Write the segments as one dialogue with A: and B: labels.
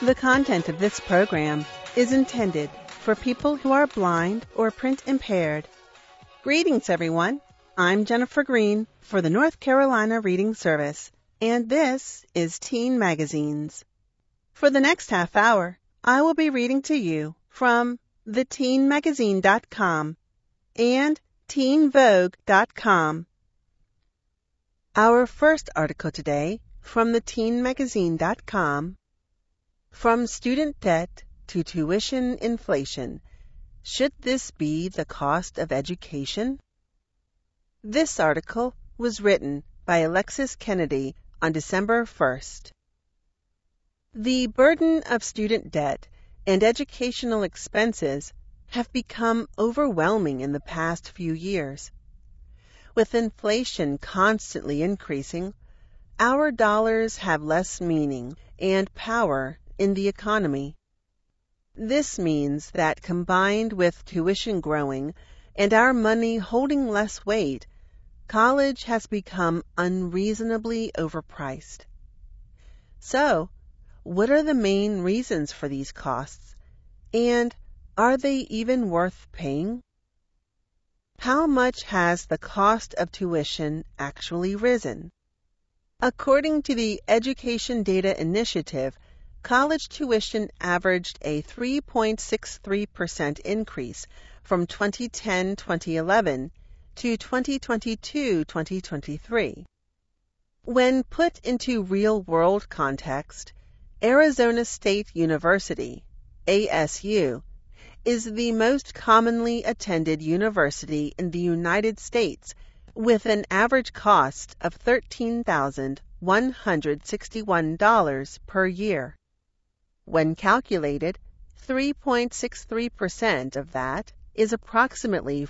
A: The content of this program is intended for people who are blind or print impaired. Greetings, everyone. I'm Jennifer Green for the North Carolina Reading Service, and this is Teen Magazines. For the next half hour, I will be reading to you from theteenmagazine.com and teenvogue.com. Our first article today from theteenmagazine.com: From Student Debt to Tuition Inflation, Should This Be the Cost of Education? This article was written by Alexis Kennedy on December 1st. The burden of student debt and educational expenses have become overwhelming in the past few years. With inflation constantly increasing, our dollars have less meaning and power in the economy. This means that combined with tuition growing and our money holding less weight, college has become unreasonably overpriced. So, what are the main reasons for these costs, and are they even worth paying? How much has the cost of tuition actually risen? According to the Education Data Initiative, college tuition averaged a 3.63% increase from 2010-2011 to 2022-2023. When put into real-world context, Arizona State University, ASU, is the most commonly attended university in the United States, with an average cost of $13,161 per year. When calculated, 3.63% of that is approximately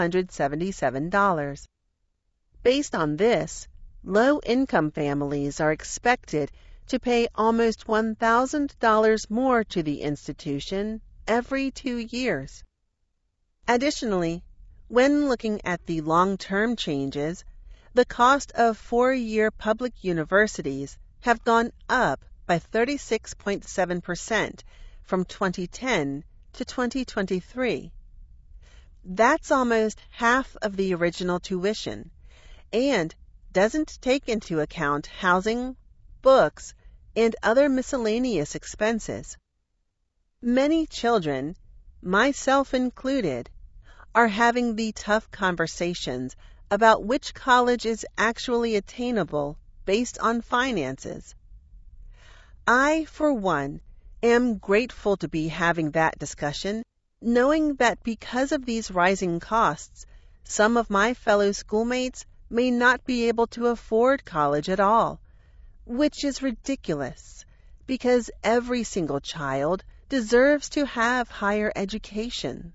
A: $477. Based on this, low-income families are expected to pay almost $1,000 more to the institution every 2 years. Additionally, when looking at the long-term changes, the cost of 4-year public universities have gone up by 36.7% from 2010 to 2023. That's almost half of the original tuition, and doesn't take into account housing, books, and other miscellaneous expenses. Many children, myself included, are having the tough conversations about which college is actually attainable based on finances. I, for one, am grateful to be having that discussion, knowing that because of these rising costs, some of my fellow schoolmates may not be able to afford college at all, which is ridiculous, because every single child deserves to have higher education.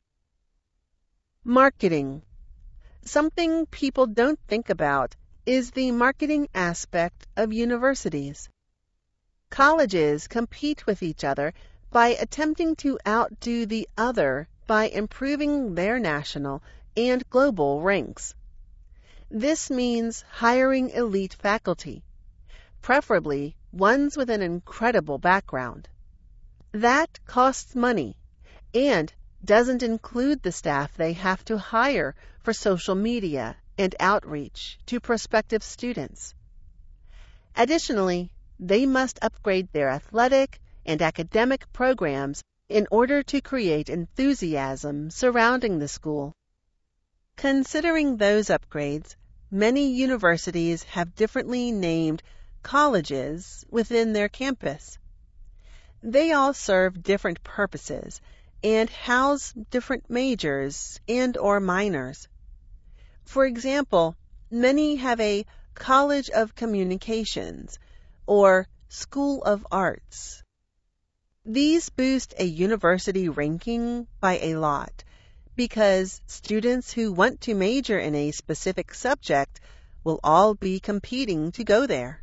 A: Marketing. Something people don't think about is the marketing aspect of universities. Colleges compete with each other by attempting to outdo the other by improving their national and global ranks. This means hiring elite faculty, preferably ones with an incredible background. That costs money and doesn't include the staff they have to hire for social media and outreach to prospective students. Additionally, they must upgrade their athletic and academic programs in order to create enthusiasm surrounding the school. Considering those upgrades, many universities have differently named colleges within their campus. They all serve different purposes and house different majors and/or minors. For example, many have a College of Communications or School of Arts. These boost a university ranking by a lot because students who want to major in a specific subject will all be competing to go there.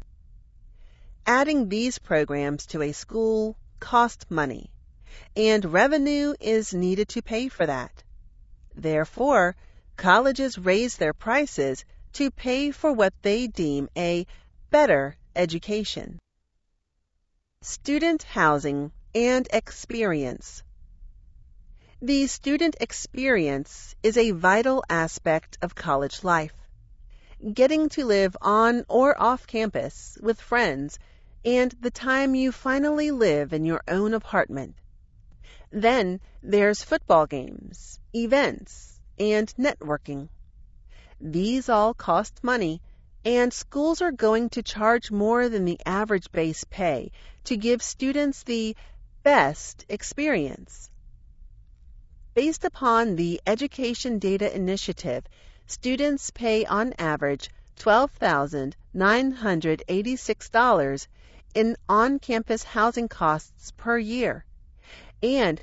A: Adding these programs to a school costs money, and revenue is needed to pay for that. Therefore, colleges raise their prices to pay for what they deem a better education. Student housing and experience. The student experience is a vital aspect of college life. Getting to live on or off campus with friends and the time you finally live in your own apartment. Then there's football games, events, and networking. These all cost money, and schools are going to charge more than the average base pay to give students the best experience. Based upon the Education Data Initiative, students pay on average $12,986 in on-campus housing costs per year and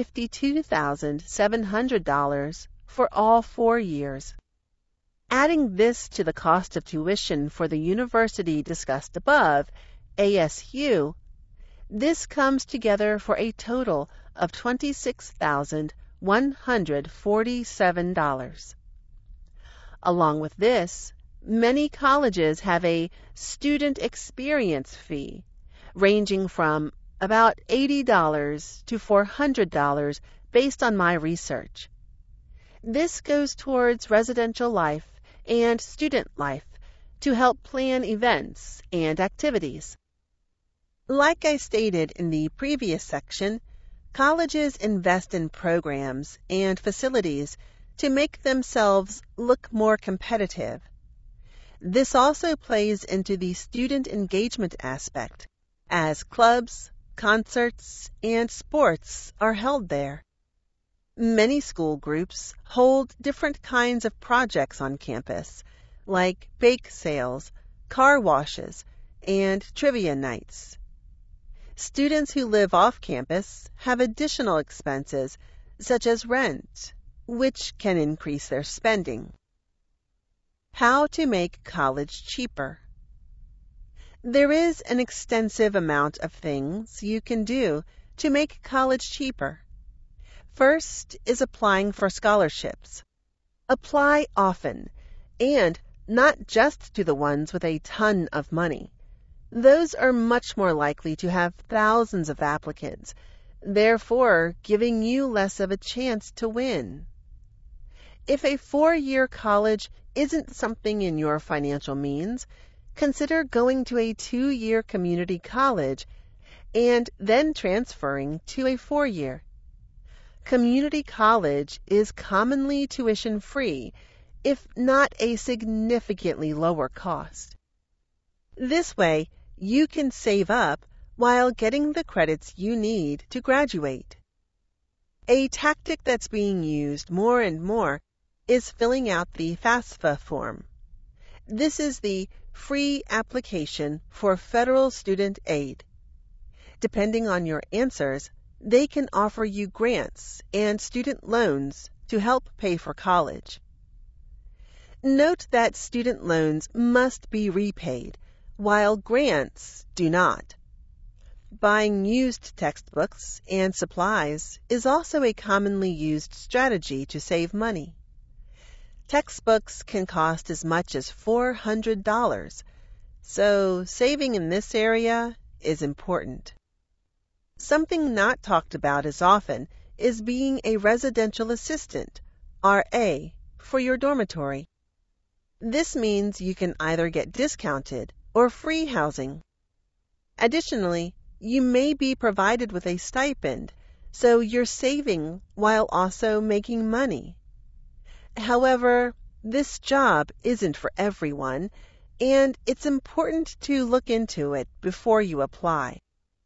A: $52,700 for all 4 years. Adding this to the cost of tuition for the university discussed above, ASU, this comes together for a total of $26,147. Along with this, many colleges have a student experience fee ranging from about $80 to $400 based on my research. This goes towards residential life and student life to help plan events and activities. Like I stated in the previous section, colleges invest in programs and facilities to make themselves look more competitive. This also plays into the student engagement aspect, as clubs, concerts, and sports are held there. Many school groups hold different kinds of projects on campus, like bake sales, car washes, and trivia nights. Students who live off campus have additional expenses, such as rent, which can increase their spending. How to make college cheaper. There is an extensive amount of things you can do to make college cheaper. First is applying for scholarships. Apply often, and not just to the ones with a ton of money. Those are much more likely to have thousands of applicants, therefore giving you less of a chance to win. If a 4-year college isn't something in your financial means, consider going to a 2-year community college and then transferring to a 4-year. Community college is commonly tuition-free, if not a significantly lower cost. This way, you can save up while getting the credits you need to graduate. A tactic that's being used more and more is filling out the FAFSA form. This is the free application for federal student aid. Depending on your answers, they can offer you grants and student loans to help pay for college. Note that student loans must be repaid, while grants do not. Buying used textbooks and supplies is also a commonly used strategy to save money. Textbooks can cost as much as $400, so saving in this area is important. Something not talked about as often is being a residential assistant, RA, for your dormitory. This means you can either get discounted or free housing. Additionally, you may be provided with a stipend, so you're saving while also making money. However, this job isn't for everyone, and it's important to look into it before you apply.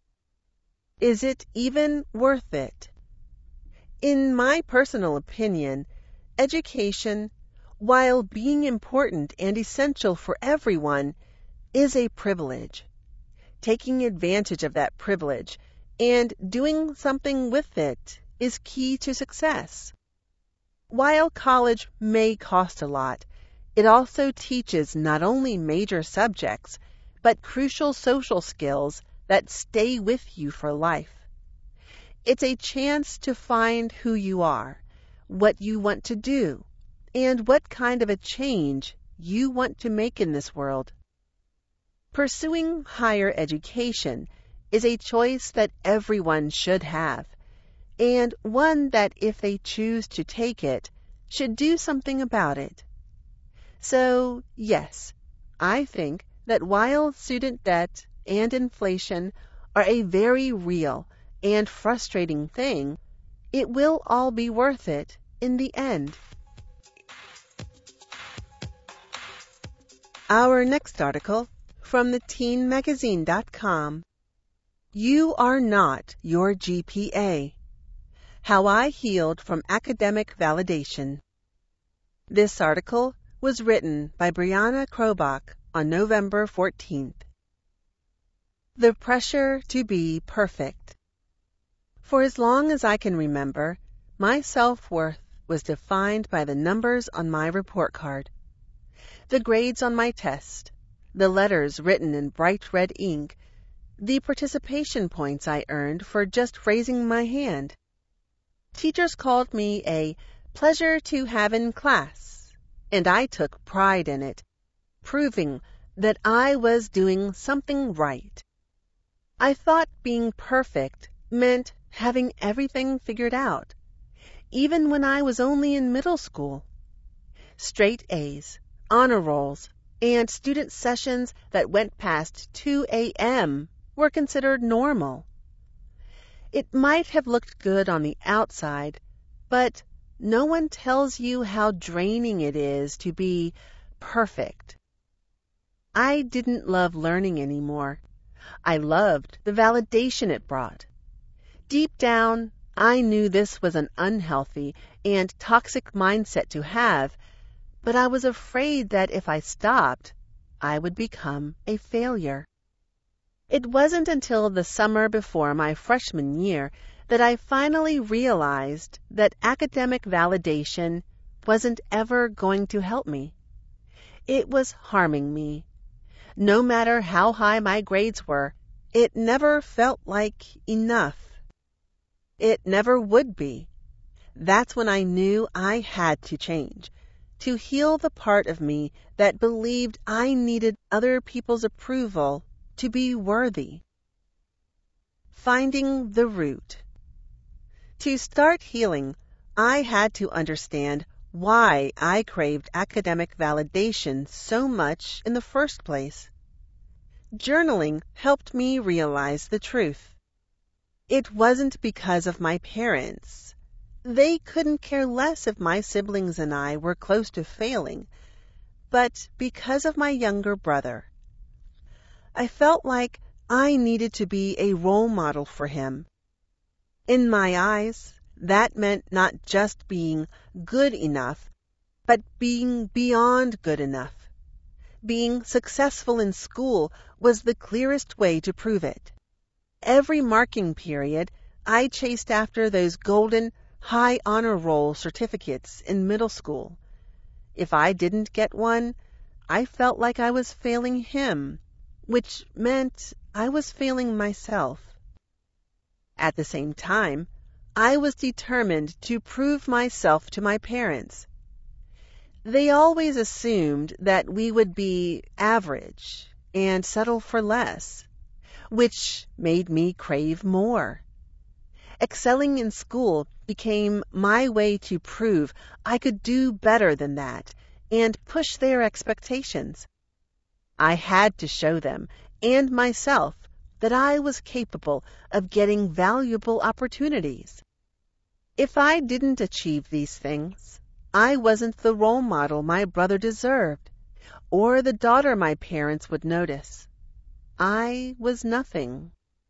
A: Is it even worth it? In my personal opinion, education, while being important and essential for everyone, is a privilege. Taking advantage of that privilege and doing something with it is key to success. While college may cost a lot, it also teaches not only major subjects, but crucial social skills that stay with you for life. It's a chance to find who you are, what you want to do, and what kind of a change you want to make in this world. Pursuing higher education is a choice that everyone should have, and one that, if they choose to take it, should do something about it. So, yes, I think that while student debt and inflation are a very real and frustrating thing, it will all be worth it in the end. Our next article from theteenmagazine.com. You are not your GPA. How I Healed from Academic Validation. This article was written by Brianna Krobach on November 14th. The pressure to be perfect. For as long as I can remember, my self-worth was defined by the numbers on my report card, the grades on my test, the letters written in bright red ink, the participation points I earned for just raising my hand. Teachers called me a pleasure to have in class, and I took pride in it, proving that I was doing something right. I thought being perfect meant having everything figured out, even when I was only in middle school. Straight A's, honor rolls, and student sessions that went past 2 a.m. were considered normal. It might have looked good on the outside, but no one tells you how draining it is to be perfect. I didn't love learning anymore. I loved the validation it brought. Deep down, I knew this was an unhealthy and toxic mindset to have, but I was afraid that if I stopped, I would become a failure. It wasn't until the summer before my freshman year that I finally realized that academic validation wasn't ever going to help me. It was harming me. No matter how high my grades were, it never felt like enough. It never would be. That's when I knew I had to change, to heal the part of me that believed I needed other people's approval to be worthy. Finding the root. To start healing, I had to understand why I craved academic validation so much in the first place. Journaling helped me realize the truth. It wasn't because of my parents. They couldn't care less if my siblings and I were close to failing, but because of my younger brother. I felt like I needed to be a role model for him. In my eyes, that meant not just being good enough, but being beyond good enough. Being successful in school was the clearest way to prove it. Every marking period, I chased after those golden, high honor roll certificates in middle school. If I didn't get one, I felt like I was failing him, which meant I was failing myself. At the same time, I was determined to prove myself to my parents. They always assumed that we would be average and settle for less, which made me crave more. Excelling in school became my way to prove I could do better than that and push their expectations. I had to show them and myself that I was capable of getting valuable opportunities. If I didn't achieve these things, I wasn't the role model my brother deserved, or the daughter my parents would notice. I was nothing.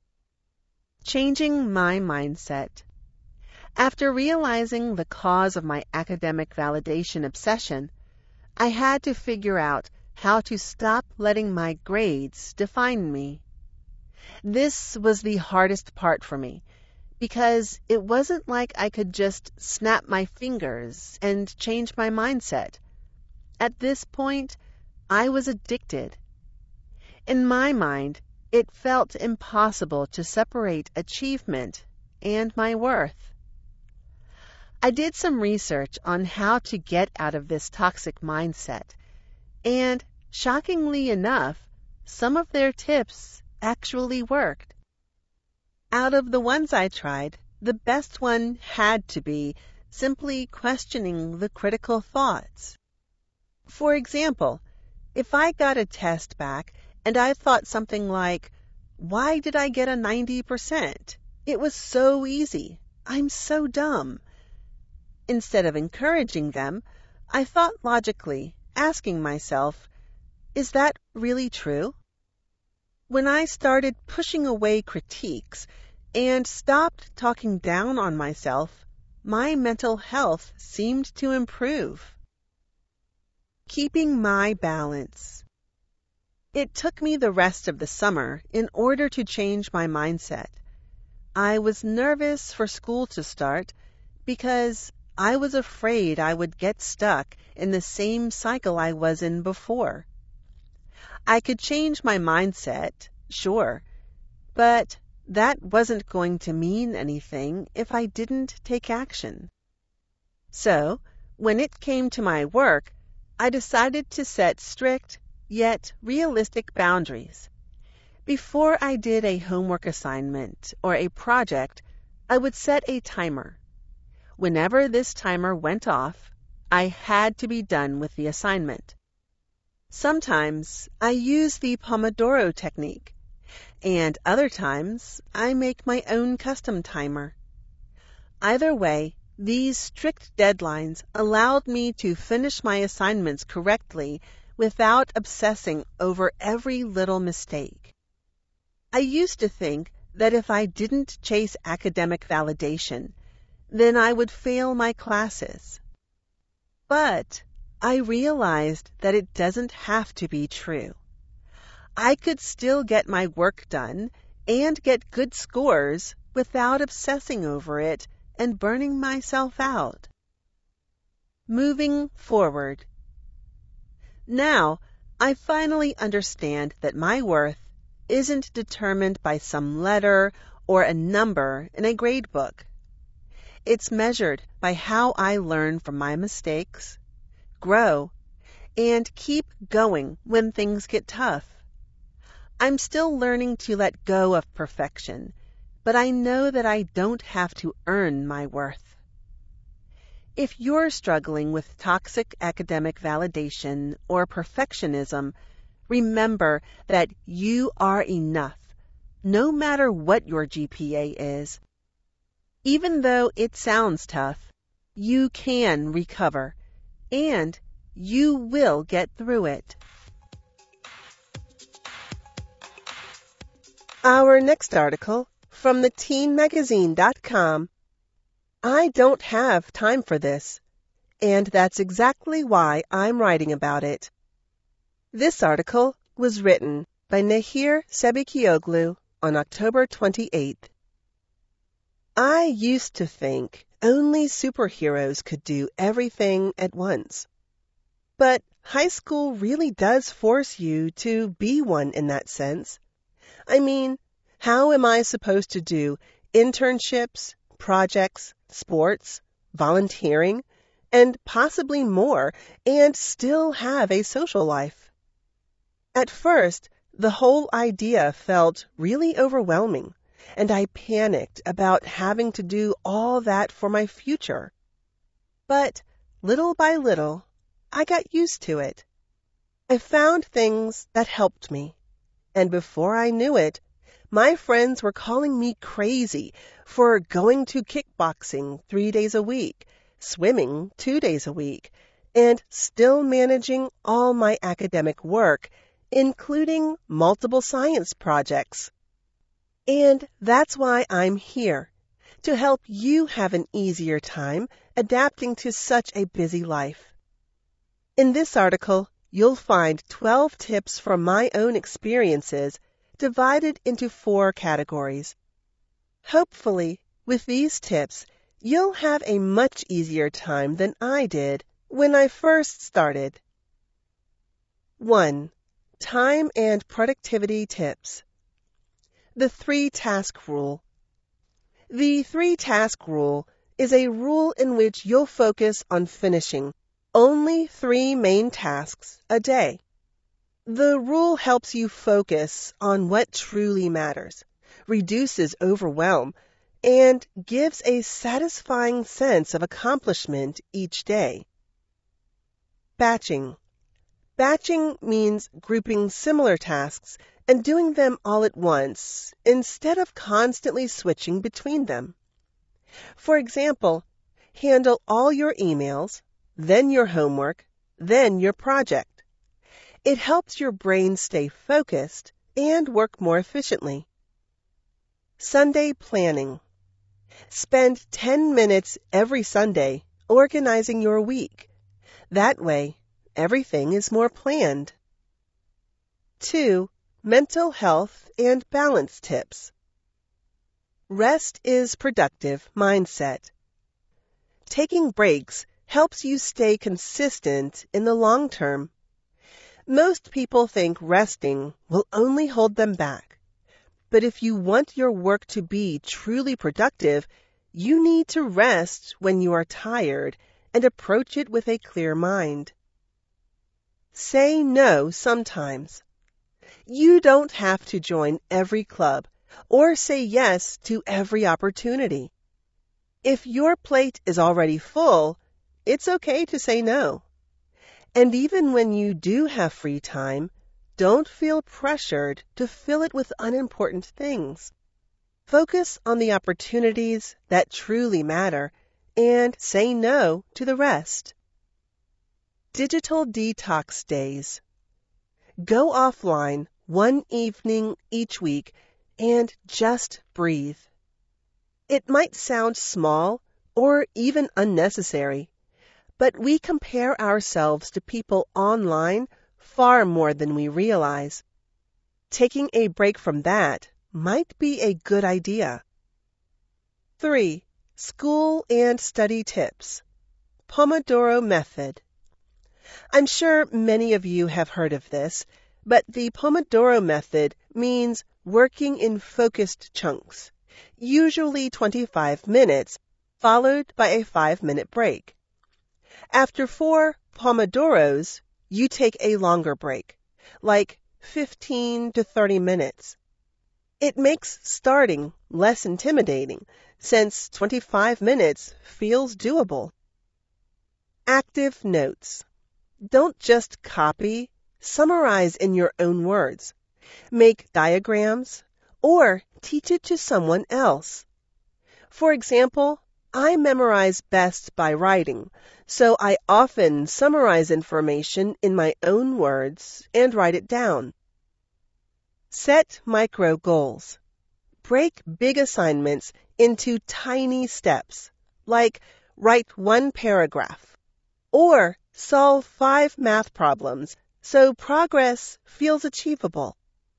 A: Changing my mindset. After realizing the cause of my academic validation obsession, I had to figure out how to stop letting my grades define me. This was the hardest part for me, because it wasn't like I could just snap my fingers and change my mindset. At this point, I was addicted. In my mind, it felt impossible to separate achievement and my worth. I did some research on how to get out of this toxic mindset, and shockingly enough, some of their tips actually worked. Out of the ones I tried, the best one had to be simply questioning the critical thoughts. For example, if I got a test back and I thought something like, "Why did I get a 90%? It was so easy. I'm so dumb." Instead of encouraging them, I thought logically, asking myself, "Is that really true?" When I started pushing away critiques and stopped talking down on myself, my mental health seemed to improve. Keeping my balance. It took me the rest of the summer in order to change my mindset. I was nervous for school to start because I was afraid I would get stuck in the same cycle I was in before. I could change my mindset, sure, but that wasn't going to mean anything if I didn't take action. So, when it came to my work, I decided to set strict, yet realistic boundaries. Before I did a homework assignment or a project, I would set a timer. Whenever this timer went off, I had to be done with the assignment. Sometimes I use the Pomodoro technique, and other times I make my own custom timer. Either way, these strict deadlines allowed me to finish my assignments correctly without obsessing over every little mistake. I used to think that if I didn't chase academic validation, then I would fail my classes. But I realized that it doesn't have to be true. I could still get my work done and get good scores without obsessing over it and burning myself out. Moving forward. Now, I finally understand that my worth isn't determined by some letter or a number in a grade book. It's measured by how I learn from my mistakes, grow, and keep going when things get tough. I'm still learning to let go of perfection, but I know that I don't have to earn my worth. If you're struggling with toxic academic validation or perfectionism, remember that you are enough, no matter what your GPA is. Even though it sounds tough, you can recover, and you will get through it. Our next article from theteenmagazine.com. I don't have time for this, and that's exactly why I'm writing about it. This article was written by Nahir Sebikioglu on October 28th. I used to think only superheroes could do everything at once. But high school really does force you to be one in that sense. I mean, how am I supposed to do internships, projects, sports, volunteering, and possibly more, and still have a social life? At first, the whole idea felt really overwhelming, and I panicked about having to do all that for my future. But little by little, I got used to it. I found things that helped me, and before I knew it, my friends were calling me crazy for going to kickboxing 3 days a week, swimming 2 days a week, and still managing all my academic work, including multiple science projects. And that's why I'm here, to help you have an easier time adapting to such a busy life. In this article, you'll find 12 tips from my own experiences divided into 4 categories. Hopefully, with these tips, you'll have a much easier time than I did when I first started. 1. Time and productivity tips. The 3-task rule. The 3-task rule is a rule in which you'll focus on finishing only 3 main tasks a day. The rule helps you focus on what truly matters, reduces overwhelm, and gives a satisfying sense of accomplishment each day. Batching. Batching means grouping similar tasks and doing them all at once instead of constantly switching between them. For example, handle all your emails, then your homework, then your project. It helps your brain stay focused and work more efficiently. Sunday planning. Spend 10 minutes every Sunday organizing your week. That way, everything is more planned. 2. Mental health and balance tips. Rest is productive mindset. Taking breaks helps you stay consistent in the long term. Most people think resting will only hold them back. But if you want your work to be truly productive, you need to rest when you are tired and approach it with a clear mind. Say no sometimes. You don't have to join every club or say yes to every opportunity. If your plate is already full, it's okay to say no. And even when you do have free time, don't feel pressured to fill it with unimportant things. Focus on the opportunities that truly matter and say no to the rest. Digital detox days. Go offline one evening each week and just breathe. It might sound small or even unnecessary, but we compare ourselves to people online far more than we realize. Taking a break from that might be a good idea. 3. School and study tips. Pomodoro Method. I'm sure many of you have heard of this, but the Pomodoro Method means working in focused chunks, usually 25 minutes, followed by a 5-minute break. After 4 Pomodoros, you take a longer break, like 15 to 30 minutes. It makes starting less intimidating, since 25 minutes feels doable. Active notes. Don't just copy, summarize in your own words. Make diagrams or teach it to someone else. For example, I memorize best by writing, so I often summarize information in my own words and write it down. Set micro goals. Break big assignments into tiny steps, like write 1 paragraph, or solve 5 math problems so progress feels achievable.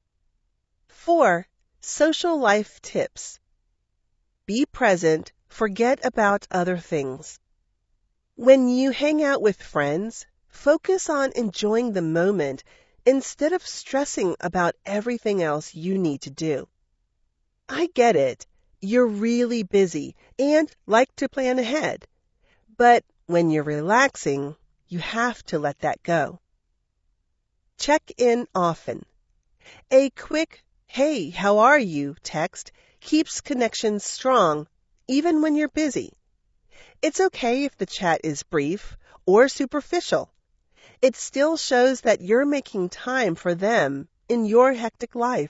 A: 4. Social life tips. Be present, forget about other things. When you hang out with friends, focus on enjoying the moment instead of stressing about everything else you need to do. I get it. You're really busy and like to plan ahead. But when you're relaxing, you have to let that go. Check in often. A quick, "Hey, how are you?" text keeps connections strong, even when you're busy. It's okay if the chat is brief or superficial. It still shows that you're making time for them in your hectic life.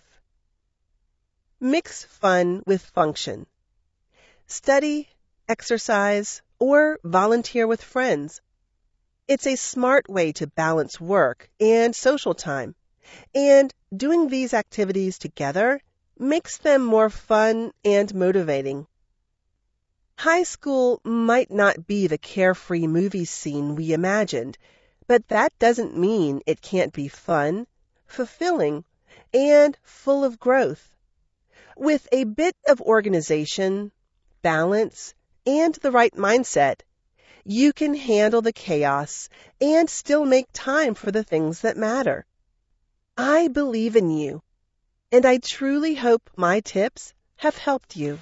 A: Mix fun with function. Study, exercise, or volunteer with friends. It's a smart way to balance work and social time, and doing these activities together makes them more fun and motivating. High school might not be the carefree movie scene we imagined, but that doesn't mean it can't be fun, fulfilling, and full of growth. With a bit of organization, balance, and the right mindset, you can handle the chaos and still make time for the things that matter. I believe in you, and I truly hope my tips have helped you.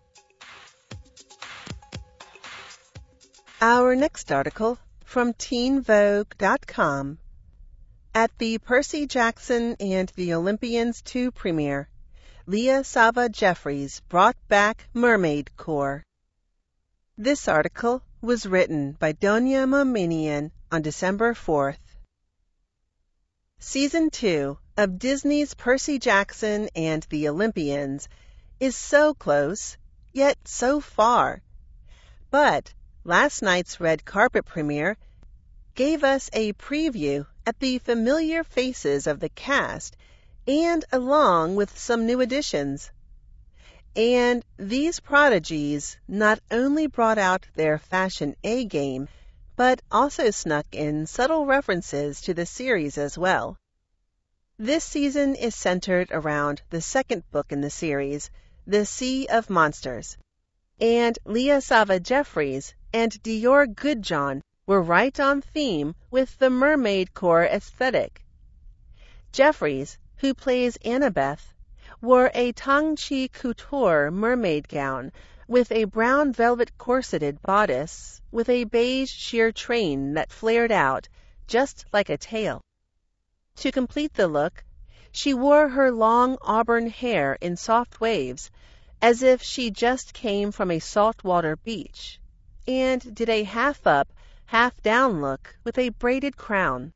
A: Our next article from TeenVogue.com. At the Percy Jackson and the Olympians 2 premiere, Leah Sava Jeffries brought back Mermaid Corps. This article was written by Donia Mominian on December 4th. Season 2 of Disney's Percy Jackson and the Olympians is so close, yet so far. But last night's red carpet premiere gave us a preview at the familiar faces of the cast and along with some new additions. And these prodigies not only brought out their fashion A-game, but also snuck in subtle references to the series as well. This season is centered around the second book in the series, The Sea of Monsters. And Leah Sava Jeffries and Dior Goodjohn were right on theme with the Mermaid Corps aesthetic. Jeffries, who plays Annabeth, wore a Tang-Chi couture mermaid gown with a brown velvet corseted bodice with a beige sheer train that flared out just like a tail. To complete the look, she wore her long auburn hair in soft waves, as if she just came from a saltwater beach, and did a half-up, half-down look with a braided crown.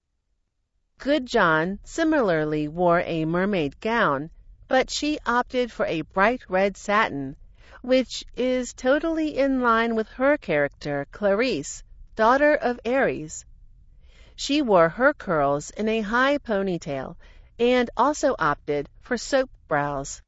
A: Goodjohn similarly wore a mermaid gown, but she opted for a bright red satin, which is totally in line with her character, Clarice, daughter of Ares. She wore her curls in a high ponytail and also opted for soap brows.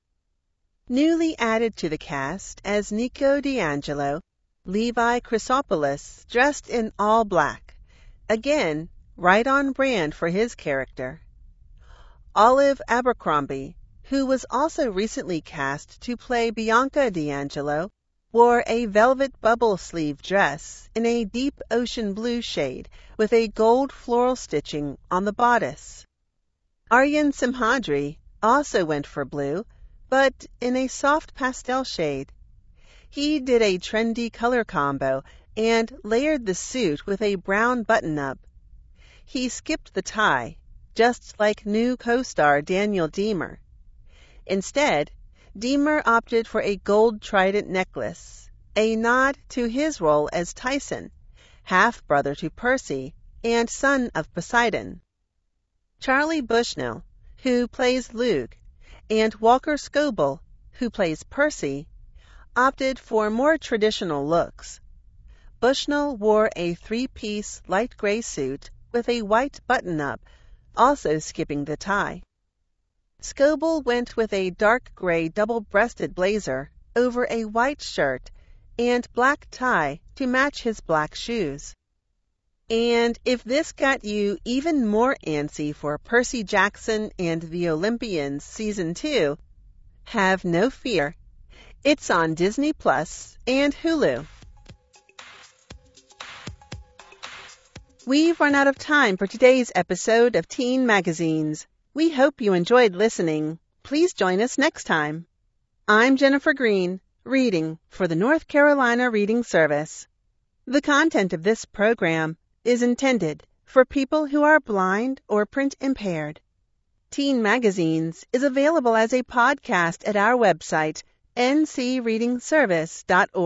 A: Newly added to the cast as Nico D'Angelo, Levi Chrysopoulos, dressed in all black, again right on brand for his character. Olive Abercrombie, who was also recently cast to play Bianca D'Angelo, wore a velvet bubble sleeve dress in a deep ocean blue shade with a gold floral stitching on the bodice. Aryan Simhadri also went for blue, but in a soft pastel shade. He did a trendy color combo and layered the suit with a brown button-up. He skipped the tie, just like new co-star Daniel Diemer. Instead, Diemer opted for a gold trident necklace, a nod to his role as Tyson, half-brother to Percy and son of Poseidon. Charlie Bushnell, who plays Luke, and Walker Scoble, who plays Percy, opted for more traditional looks. Bushnell wore a three-piece light gray suit with a white button-up, also skipping the tie. Scoble went with a dark gray double-breasted blazer over a white shirt and black tie to match his black shoes. And if this got you even more antsy for Percy Jackson and the Olympians Season 2, have no fear. It's on Disney Plus and Hulu. We've run out of time for today's episode of Teen Magazines. We hope you enjoyed listening. Please join us next time. I'm Jennifer Green, reading for the North Carolina Reading Service. The content of this program is intended for people who are blind or print impaired. Teen Magazines is available as a podcast at our website, ncreadingservice.org.